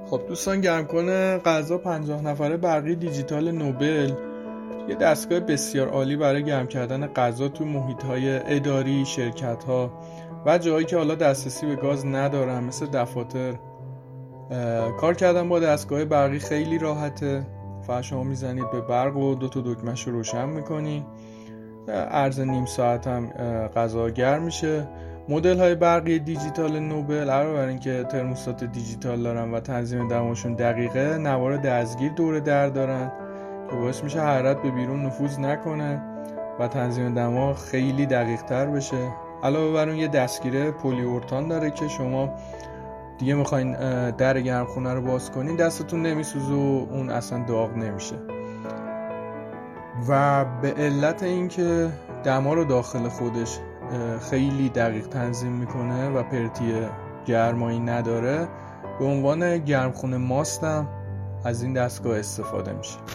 خب دوستان، گرمکن غذا 50 نفره برقی دیجیتال نوبل یه دستگاه بسیار عالی برای گرم کردن غذا تو محیط‌های اداری، شرکت‌ها و جایی که حالا دسترسی به گاز ندارن مثل دفاتر. کار کردن با دستگاه برقی خیلی راحته. فقط شما میزنید به برق و 2 تا دکمه‌ش رو روشن می‌کنی. عرض نیم ساعت هم غذا گرم میشه. مدل های برقی دیجیتال نوبل علاوه بر اینکه ترموستات دیجیتال دارن و تنظیم دماشون دقیقه، نوار دستگیر دور در دارن که باعث میشه حرارت به بیرون نفوذ نکنه و تنظیم دما خیلی دقیق تر بشه. علاوه بر اون یه دستگیر پلی اورتان داره که شما دیگه میخواین در گرمخونه رو باز کنین دستتون نمیسوزه و اون اصلا داغ نمیشه. و به علت اینکه دما رو داخل خودش خیلی دقیق تنظیم میکنه و پرتی گرمایی نداره، به عنوان گرمخونه ماست هم از این دستگاه استفاده میشه.